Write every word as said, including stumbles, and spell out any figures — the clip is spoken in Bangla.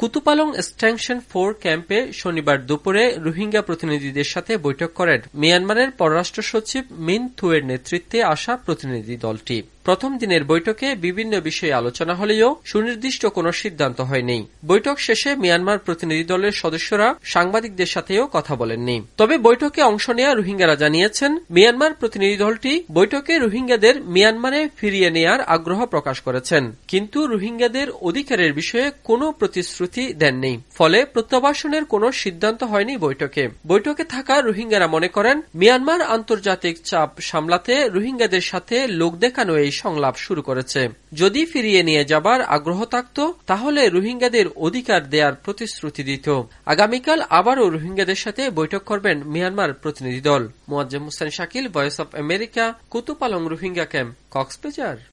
কুতুপালং এক্সটেনশন ফোর ক্যাম্পে শনিবার দুপুরে রোহিঙ্গা প্রতিনিধিদের সাথে বৈঠক করেন মিয়ানমারের পররাষ্ট্র সচিব মিন থুয়ের নেতৃত্বে আসা প্রতিনিধি দলটি। প্রথম দিনের বৈঠকে বিভিন্ন বিষয়ে আলোচনা হলেও সুনির্দিষ্ট কোনো সিদ্ধান্ত হয়নি। বৈঠক শেষে মিয়ানমার প্রতিনিধি দলের সদস্যরা সাংবাদিকদের সাথেও কথা বলেননি। তবে বৈঠকে অংশ নেওয়া রোহিঙ্গারা জানিয়েছেন, মিয়ানমার প্রতিনিধি দলটি বৈঠকে রোহিঙ্গাদের মিয়ানমারে ফিরিয়ে নেয়ার আগ্রহ প্রকাশ করেছেন, কিন্তু রোহিঙ্গাদের অধিকারের বিষয়ে কোনো প্রতিশ্রুতি দেননি। ফলে প্রত্যাবাসনের কোনো সিদ্ধান্ত হয়নি বৈঠকে। বৈঠকে থাকা রোহিঙ্গারা মনে করেন, মিয়ানমার আন্তর্জাতিক চাপ সামলাতে রোহিঙ্গাদের সাথে লোক দেখানো এই সংলাপ শুরু করেছে। যদি ফিরিয়ে নিয়ে যাবার আগ্রহ থাকত তাহলে রোহিঙ্গাদের অধিকার দেওয়ার প্রতিশ্রুতি দিত। আগামীকাল আবারও রোহিঙ্গাদের সাথে বৈঠক করবেন মিয়ানমার প্রতিনিধি দল। Moazzem Hossain Shakil, voice of America, Kutupalong Rohingya camp, Cox's Bazar.